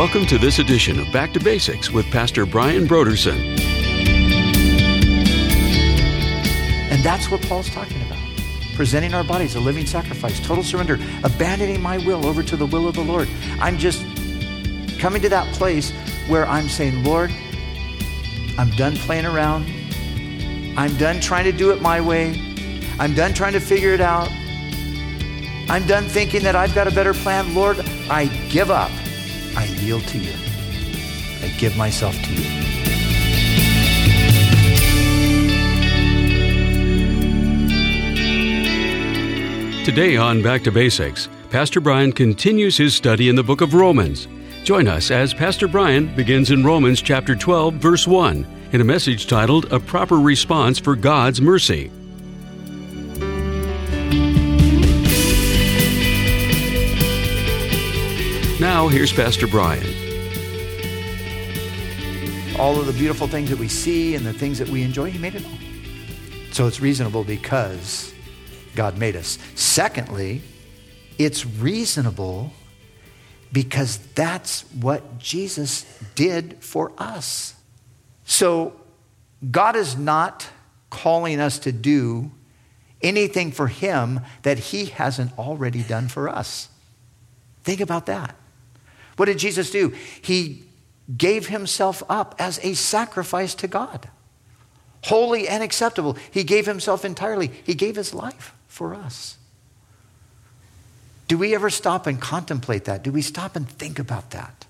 Welcome to this edition of Back to Basics with Pastor Brian Broderson. And that's what Paul's talking about. Presenting our bodies a living sacrifice, total surrender, abandoning my will over to the will of the Lord. I'm just coming to that place where I'm saying, Lord, I'm done playing around. I'm done trying to do it my way. I'm done trying to figure it out. I'm done thinking that I've got a better plan. Lord, I give up. I yield to you. I give myself to you. Today on Back to Basics, Pastor Brian continues his study in the book of Romans. Join us as Pastor Brian begins in Romans chapter 12, verse 1, in a message titled, A Proper Response for God's Mercy. Now, here's Pastor Brian. All of the beautiful things that we see and the things that we enjoy, He made it all. So it's reasonable because God made us. Secondly, it's reasonable because that's what Jesus did for us. So God is not calling us to do anything for Him that He hasn't already done for us. Think about that. What did Jesus do? He gave Himself up as a sacrifice to God. Holy and acceptable. He gave Himself entirely. He gave His life for us. Do we ever stop and contemplate that? Do we stop and think about that?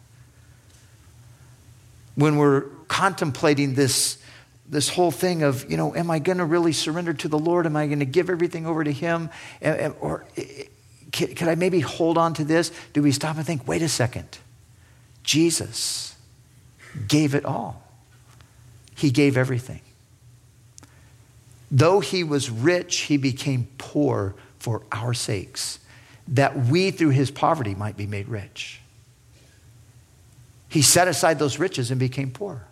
When we're contemplating this whole thing of, am I going to really surrender to the Lord? Am I going to give everything over to Him? Or could I maybe hold on to this? Do we stop and think, wait a second. Jesus gave it all. He gave everything. Though He was rich, He became poor for our sakes, that we through His poverty might be made rich. He set aside those riches and became poor.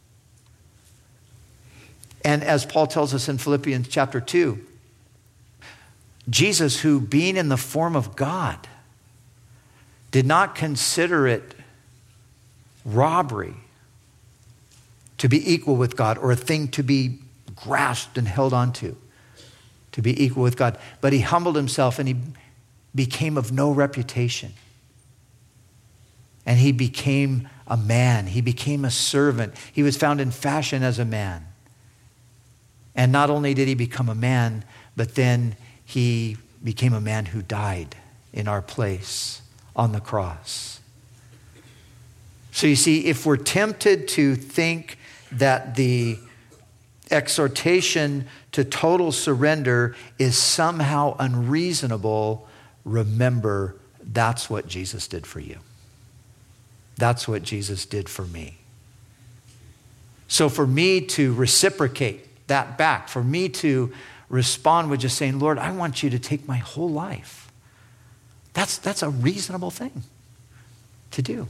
And as Paul tells us in Philippians chapter 2, Jesus, who being in the form of God, did not consider it robbery to be equal with God or a thing to be grasped and held onto, to be equal with God. But He humbled Himself and He became of no reputation. And He became a man. He became a servant. He was found in fashion as a man. And not only did He become a man, but then He became a man who died in our place on the cross. So you see, if we're tempted to think that the exhortation to total surrender is somehow unreasonable, remember, that's what Jesus did for you. That's what Jesus did for me. So for me to reciprocate that back, for me to respond with just saying, Lord, I want you to take my whole life. That's a reasonable thing to do.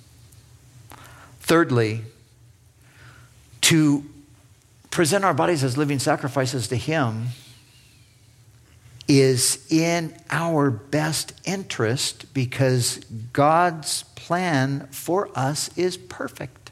Thirdly, to present our bodies as living sacrifices to Him is in our best interest because God's plan for us is perfect.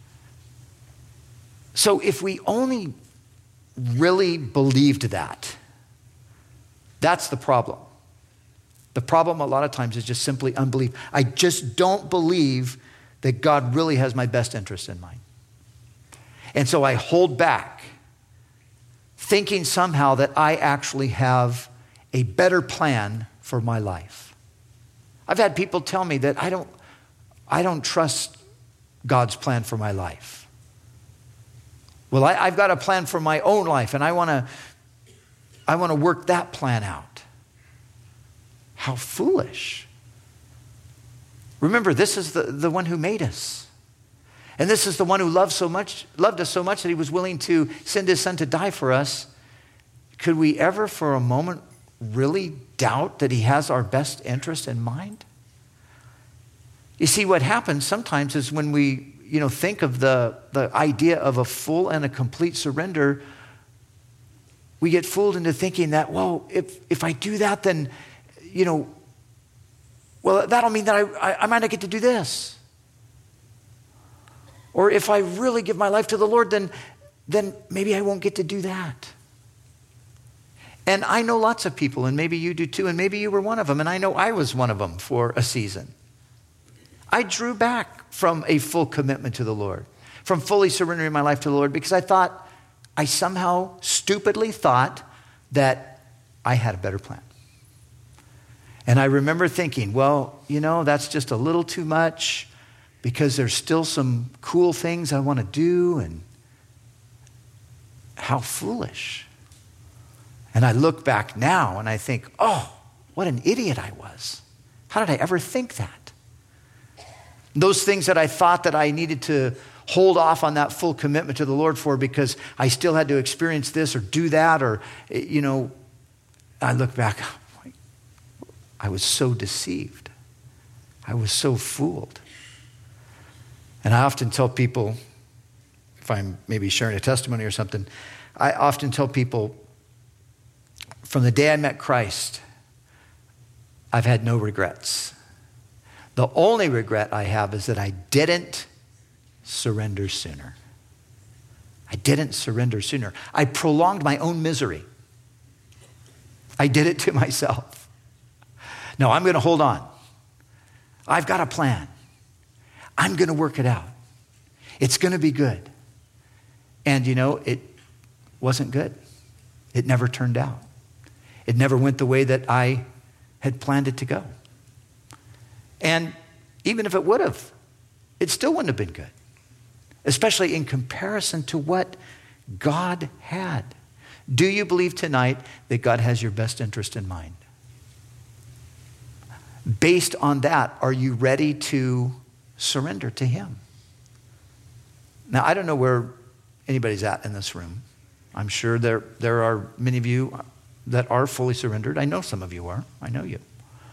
So if we only really believed that, that's the problem. The problem a lot of times is just simply unbelief. I just don't believe that God really has my best interest in mind. And so I hold back, thinking somehow that I actually have a better plan for my life. I've had people tell me that I don't trust God's plan for my life. Well, I've got a plan for my own life, and I want to work that plan out. How foolish. Remember, this is the one who made us. And this is the one who loved us so much that He was willing to send His Son to die for us. Could we ever for a moment really doubt that He has our best interest in mind? You see, what happens sometimes is when we think of the idea of a full and a complete surrender, we get fooled into thinking that, well, if I do that, then, well, that'll mean that I might not get to do this. Or if I really give my life to the Lord, then maybe I won't get to do that. And I know lots of people, and maybe you do too, and maybe you were one of them, and I know I was one of them for a season. I drew back from a full commitment to the Lord, from fully surrendering my life to the Lord, because I somehow stupidly thought that I had a better plan. And I remember thinking, well, that's just a little too much because there's still some cool things I want to do, and how foolish. And I look back now and I think, oh, what an idiot I was. How did I ever think that? Those things that I thought that I needed to hold off on that full commitment to the Lord for because I still had to experience this or do that, or, I look back, I was so deceived. I was so fooled. And I often tell people, if I'm maybe sharing a testimony or something, I often tell people, from the day I met Christ, I've had no regrets. The only regret I have is that I didn't surrender sooner. I didn't surrender sooner. I prolonged my own misery. I did it to myself. No, I'm going to hold on. I've got a plan. I'm going to work it out. It's going to be good. And it wasn't good. It never turned out. It never went the way that I had planned it to go. And even if it would have, it still wouldn't have been good, especially in comparison to what God had. Do you believe tonight that God has your best interest in mind? Based on that, are you ready to surrender to Him? Now, I don't know where anybody's at in this room. I'm sure there are many of you that are fully surrendered. I know some of you are. I know you.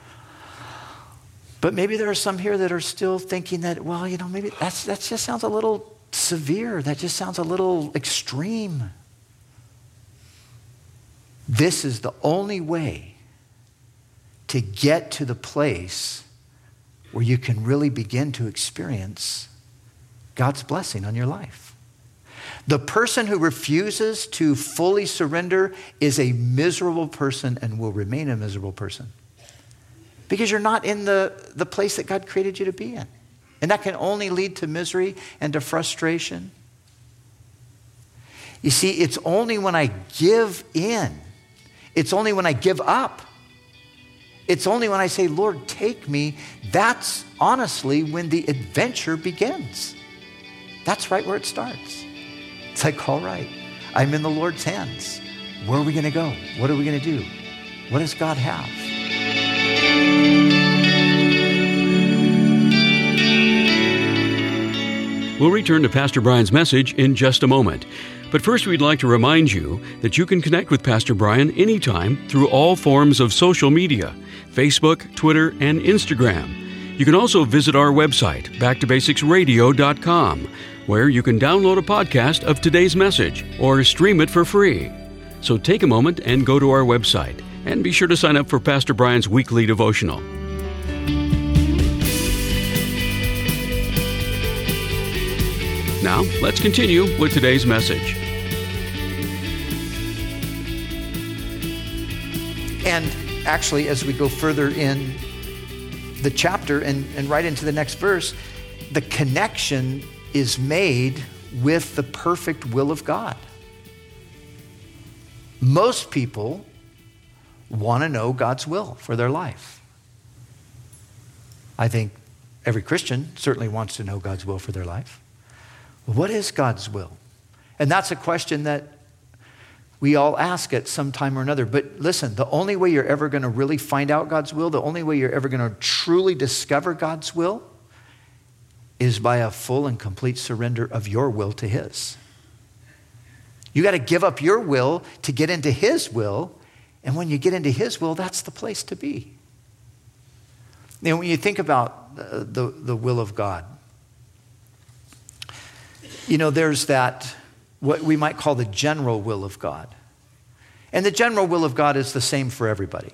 But maybe there are some here that are still thinking that, well, maybe that just sounds a little severe. That just sounds a little extreme. This is the only way to get to the place where you can really begin to experience God's blessing on your life. The person who refuses to fully surrender is a miserable person and will remain a miserable person. Because you're not in the place that God created you to be in. And that can only lead to misery and to frustration. You see, it's only when I give in, it's only when I give up, it's only when I say, Lord, take me, that's honestly when the adventure begins. That's right where it starts. It's like, all right, I'm in the Lord's hands. Where are we going to go? What are we going to do? What does God have? We'll return to Pastor Brian's message in just a moment. But first, we'd like to remind you that you can connect with Pastor Brian anytime through all forms of social media, Facebook, Twitter, and Instagram. You can also visit our website, backtobasicsradio.com, where you can download a podcast of today's message or stream it for free. So take a moment and go to our website, and be sure to sign up for Pastor Brian's weekly devotional. Now, let's continue with today's message. And actually, as we go further in the chapter and right into the next verse, the connection is made with the perfect will of God. Most people want to know God's will for their life. I think every Christian certainly wants to know God's will for their life. What is God's will? And that's a question that we all ask at some time or another. But listen, the only way you're ever going to really find out God's will, the only way you're ever going to truly discover God's will is by a full and complete surrender of your will to His. You got to give up your will to get into His will. And when you get into His will, that's the place to be. When you think about the will of God, there's that, what we might call the general will of God. And the general will of God is the same for everybody.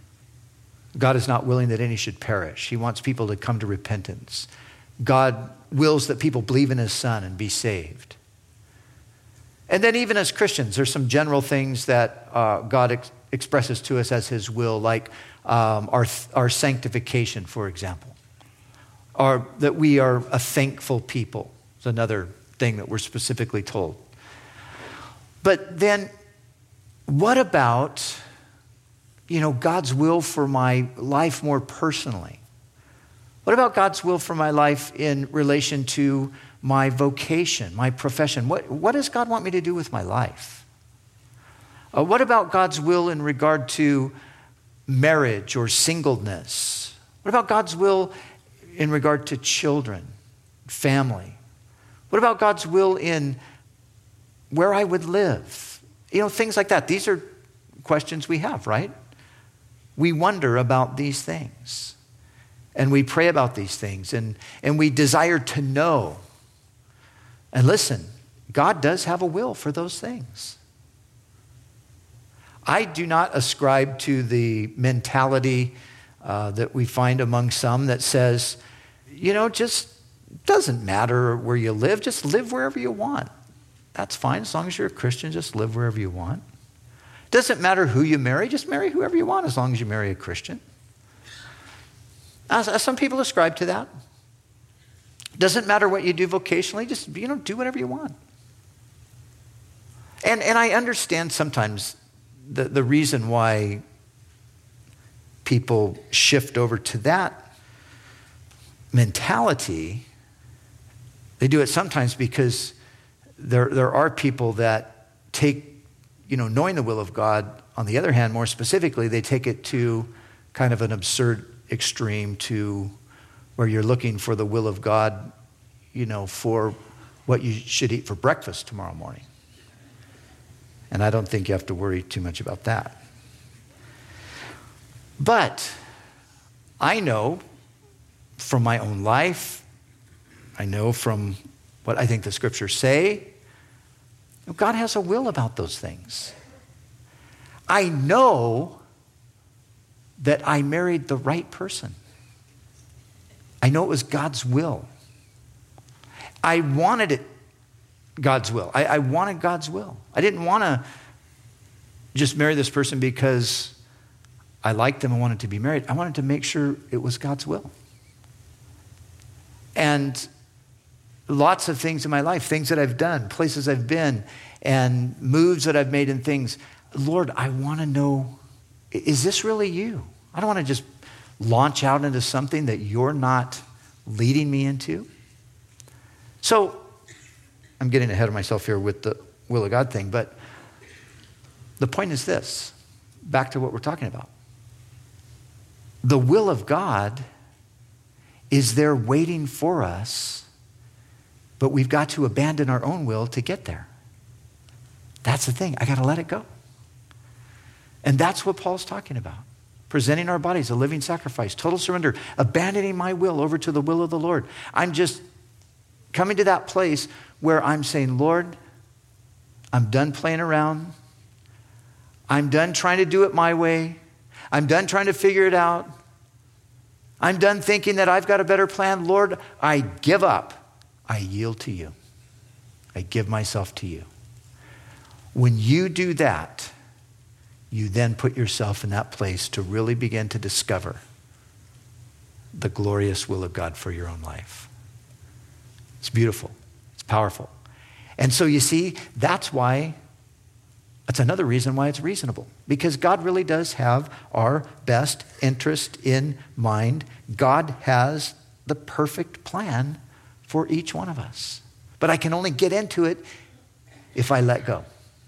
God is not willing that any should perish. He wants people to come to repentance. God wills that people believe in his son and be saved. And then even as Christians, there's some general things that God expresses to us as his will, like our sanctification, for example. Or that we are a thankful people. It's another thing that we're specifically told. But then what about, God's will for my life more personally? What about God's will for my life in relation to my vocation, my profession? What does God want me to do with my life? What about God's will in regard to marriage or singleness? What about God's will in regard to children, family? What about God's will in where I would live? Things like that. These are questions we have, right? We wonder about these things. And we pray about these things. And we desire to know. And listen, God does have a will for those things. I do not ascribe to the mentality that we find among some that says, just doesn't matter where you live. Just live wherever you want. That's fine. As long as you're a Christian, just live wherever you want. Doesn't matter who you marry. Just marry whoever you want as long as you marry a Christian. Some people ascribe to that. Doesn't matter what you do vocationally. Just, do whatever you want. And I understand sometimes the reason why people shift over to that mentality. They do it sometimes because there are people that take, knowing the will of God. On the other hand, more specifically, they take it to kind of an absurd extreme to where you're looking for the will of God, for what you should eat for breakfast tomorrow morning. And I don't think you have to worry too much about that. But I know from my own life, I know from what I think the scriptures say, God has a will about those things. I know that I married the right person. I know it was God's will. I wanted it God's will. I wanted God's will. I didn't want to just marry this person because I liked them and wanted to be married. I wanted to make sure it was God's will. And lots of things in my life, things that I've done, places I've been, and moves that I've made and things. Lord, I want to know, is this really you? I don't want to just launch out into something that you're not leading me into. So I'm getting ahead of myself here with the will of God thing, but the point is this, back to what we're talking about. The will of God is there waiting for us, but we've got to abandon our own will to get there. That's the thing. I got to let it go. And that's what Paul's talking about. Presenting our bodies a living sacrifice, total surrender, abandoning my will over to the will of the Lord. I'm just coming to that place where I'm saying, Lord, I'm done playing around. I'm done trying to do it my way. I'm done trying to figure it out. I'm done thinking that I've got a better plan. Lord, I give up. I yield to you. I give myself to you. When you do that, you then put yourself in that place to really begin to discover the glorious will of God for your own life. It's beautiful. It's powerful. And so you see, that's another reason why it's reasonable. Because God really does have our best interest in mind. God has the perfect plan for each one of us. But I can only get into it if I let go.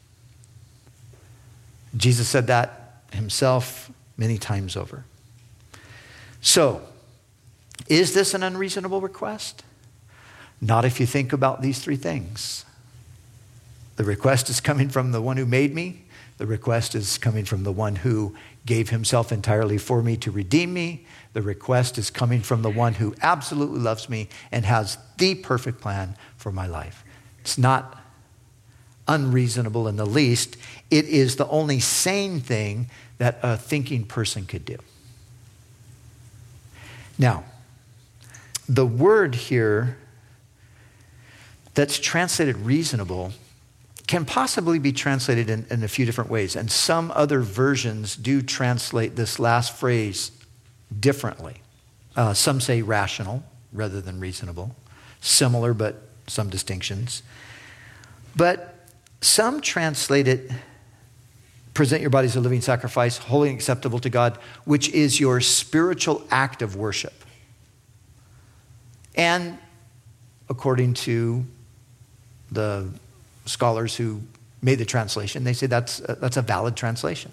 Jesus said that himself many times over. So, is this an unreasonable request? Not if you think about these three things. The request is coming from the one who made me. The request is coming from the one who gave himself entirely for me to redeem me. The request is coming from the one who absolutely loves me and has the perfect plan for my life. It's not unreasonable in the least. It is the only sane thing that a thinking person could do. Now, the word here that's translated reasonable can possibly be translated in a few different ways. And some other versions do translate this last phrase differently. Some say rational rather than reasonable. Similar, but some distinctions. But some translate it, present your body as a living sacrifice, holy and acceptable to God, which is your spiritual act of worship. And according to the scholars who made the translation, they say that's a valid translation.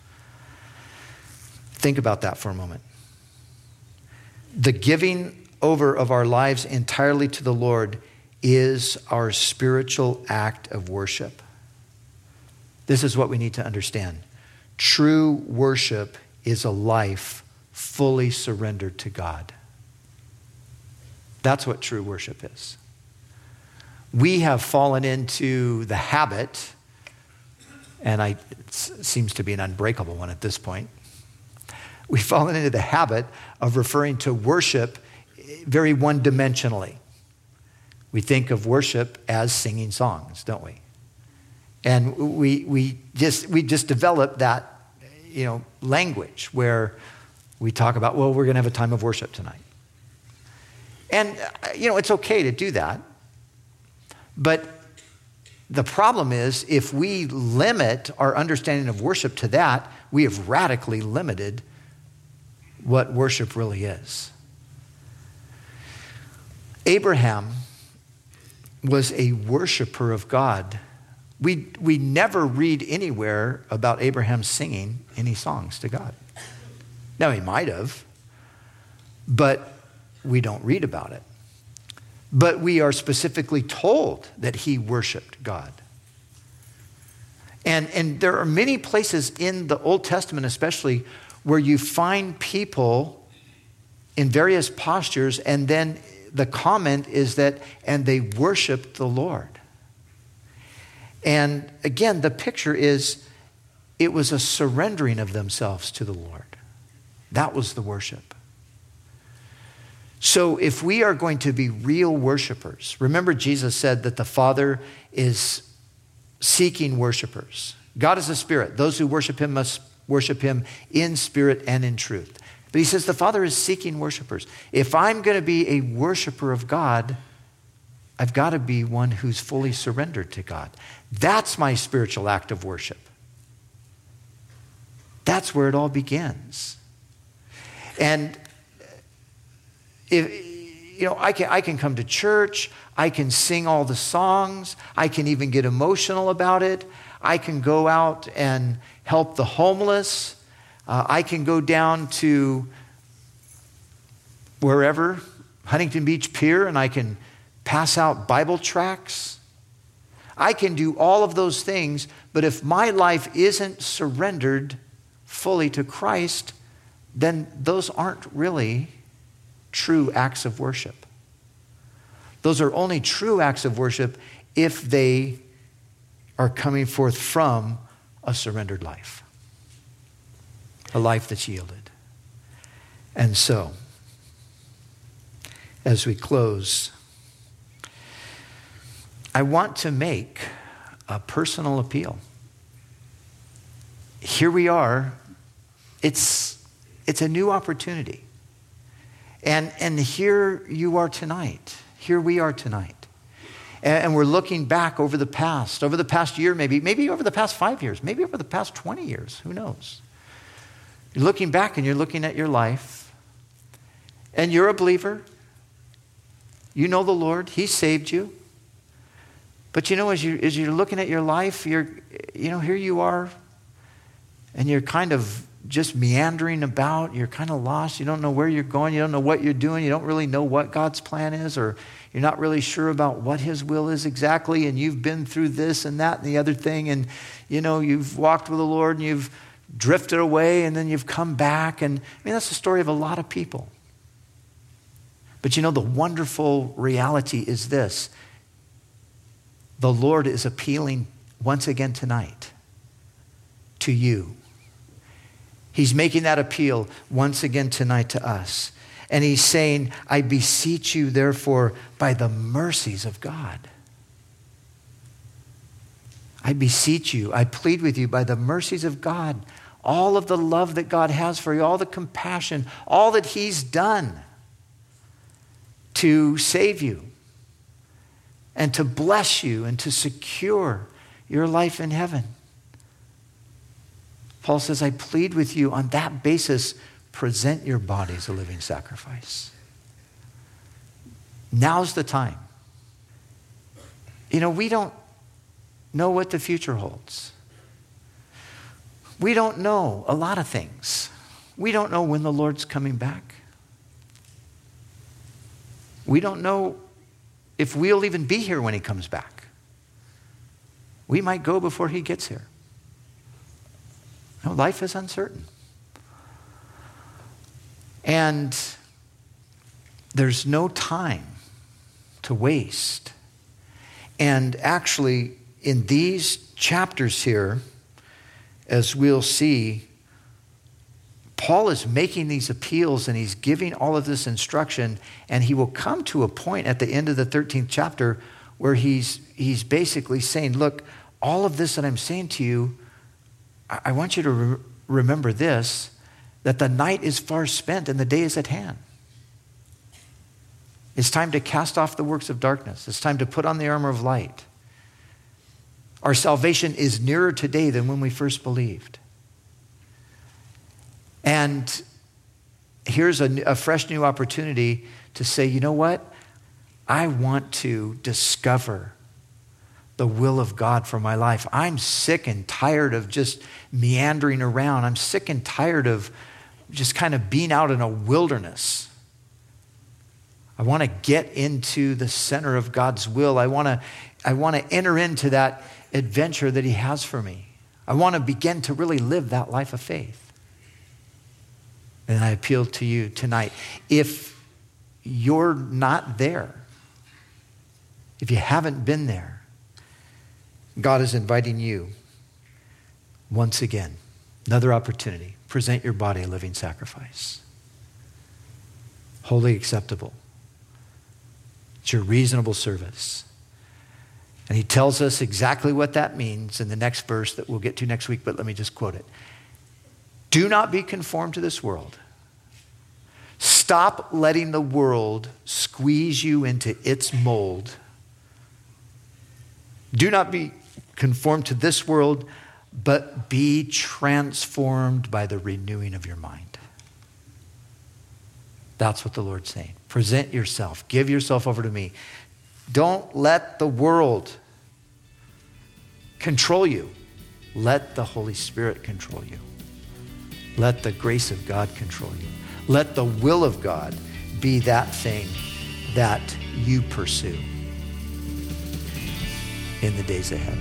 Think about that for a moment. The giving over of our lives entirely to the Lord is our spiritual act of worship. This is what we need to understand. True worship is a life fully surrendered to God. That's what true worship is. We have fallen into the habit, and it seems to be an unbreakable one at this point. We've fallen into the habit of referring to worship very one-dimensionally. We think of worship as singing songs, don't we? And we just developed that, language where we talk about, well, we're going to have a time of worship tonight. And, it's okay to do that. But the problem is, if we limit our understanding of worship to that, we have radically limited what worship really is. Abraham was a worshiper of God. We never read anywhere about Abraham singing any songs to God. Now, he might have, but we don't read about it. But we are specifically told that he worshiped God. And there are many places in the Old Testament especially where you find people in various postures, and then the comment is that, and they worshiped the Lord. And again, the picture is, it was a surrendering of themselves to the Lord. That was the worship. So if we are going to be real worshipers, remember Jesus said that the Father is seeking worshipers. God is a spirit. Those who worship him must worship him in spirit and in truth. But he says the Father is seeking worshipers. If I'm going to be a worshiper of God, I've got to be one who's fully surrendered to God. That's my spiritual act of worship. That's where it all begins. And I can come to church, I can sing all the songs, I can even get emotional about it, I can go out and help the homeless, I can go down to wherever, Huntington Beach Pier, and I can pass out Bible tracts. I can do all of those things, but if my life isn't surrendered fully to Christ, then those aren't really true acts of worship. Those are only true acts of worship if they are coming forth from a surrendered life, a life that's yielded. And so, as we close, I want to make a personal appeal. Here we are. It's a new opportunity. And here you are tonight. Here we are tonight. And we're looking back over the past year, maybe over the past 5 years, maybe over the past 20 years, who knows? You're looking back and you're looking at your life, and you're a believer. You know the Lord. He saved you. But as you're looking at your life, here you are, and you're kind of just meandering about. You're kind of lost. You don't know where you're going. You don't know what you're doing. You don't really know what God's plan is, or you're not really sure about what his will is exactly. And you've been through this and that and the other thing. And, you've walked with the Lord and you've drifted away and then you've come back. And that's the story of a lot of people. But the wonderful reality is this. The Lord is appealing once again tonight to you. He's making that appeal once again tonight to us. And he's saying, I beseech you, therefore, by the mercies of God. I beseech you, I plead with you by the mercies of God, all of the love that God has for you, all the compassion, all that he's done to save you and to bless you and to secure your life in heaven. Paul says, I plead with you on that basis, present your body as a living sacrifice. Now's the time. You know, we don't know what the future holds. We don't know a lot of things. We don't know when the Lord's coming back. We don't know if we'll even be here when he comes back. We might go before he gets here. You know, life is uncertain. And there's no time to waste. And actually, in these chapters here, as we'll see, Paul is making these appeals and he's giving all of this instruction, and he will come to a point at the end of the 13th chapter where he's basically saying, look, all of this that I'm saying to you, I want you to remember this, that the night is far spent and the day is at hand. It's time to cast off the works of darkness. It's time to put on the armor of light. Our salvation is nearer today than when we first believed. And here's a fresh new opportunity to say, you know what? I want to discover the will of God for my life. I'm sick and tired of just meandering around. I'm sick and tired of just kind of being out in a wilderness. I want to get into the center of God's will. I want to enter into that adventure that he has for me. I want to begin to really live that life of faith. And I appeal to you tonight. If you're not there, if you haven't been there, God is inviting you once again, another opportunity. Present your body a living sacrifice, wholly acceptable. It's your reasonable service. And he tells us exactly what that means in the next verse that we'll get to next week, but let me just quote it. Do not be conformed to this world. Stop letting the world squeeze you into its mold. Do not be conformed to this world, but be transformed by the renewing of your mind. That's what the Lord's saying. Present yourself. Give yourself over to me. Don't let the world control you. Let the Holy Spirit control you. Let the grace of God control you. Let the will of God be that thing that you pursue in the days ahead.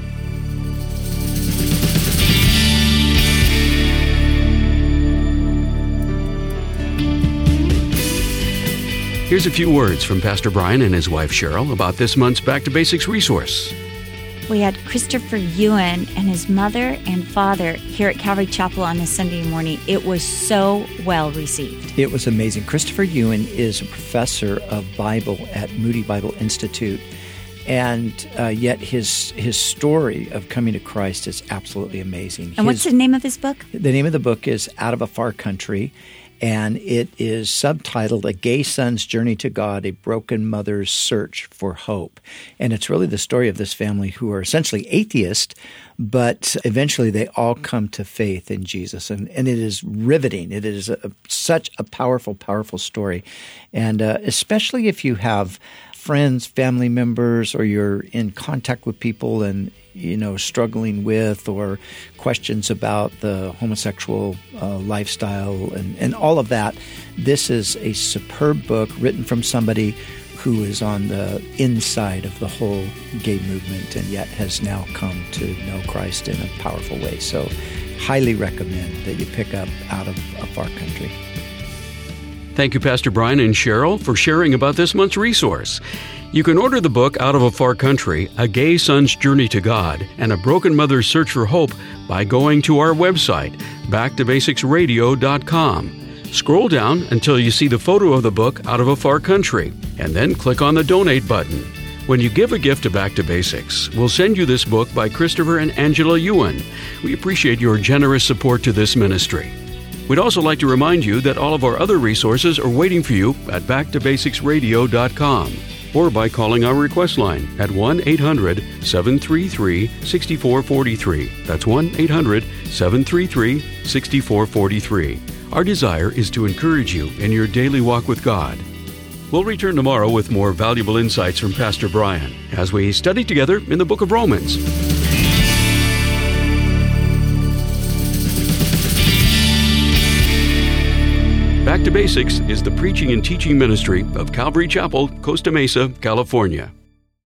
Here's a few words from Pastor Brian and his wife Cheryl about this month's Back to Basics resource. We had Christopher Ewan and his mother and father here at Calvary Chapel on a Sunday morning. It was so well received. It was amazing. Christopher Ewan is a professor of Bible at Moody Bible Institute, and yet his story of coming to Christ is absolutely amazing. And what's the name of his book? The name of the book is Out of a Far Country, and it is subtitled A Gay Son's Journey to God, A Broken Mother's Search for Hope. And it's really the story of this family who are essentially atheists, but eventually they all come to faith in Jesus. And it is riveting. It is such a powerful, powerful story. And especially if you have friends, family members, or you're in contact with people and struggling with or questions about the homosexual lifestyle and all of that, this is a superb book written from somebody who is on the inside of the whole gay movement and yet has now come to know Christ in a powerful way. So highly recommend that you pick up Out of a Far Country. Thank you, Pastor Brian and Cheryl, for sharing about this month's resource. You can order the book Out of a Far Country, A Gay Son's Journey to God, and A Broken Mother's Search for Hope by going to our website, backtobasicsradio.com. Scroll down until you see the photo of the book Out of a Far Country, and then click on the Donate button. When you give a gift to Back to Basics, we'll send you this book by Christopher and Angela Ewan. We appreciate your generous support to this ministry. We'd also like to remind you that all of our other resources are waiting for you at backtobasicsradio.com or by calling our request line at 1-800-733-6443. That's 1-800-733-6443. Our desire is to encourage you in your daily walk with God. We'll return tomorrow with more valuable insights from Pastor Brian as we study together in the book of Romans. Back to Basics is the preaching and teaching ministry of Calvary Chapel, Costa Mesa, California.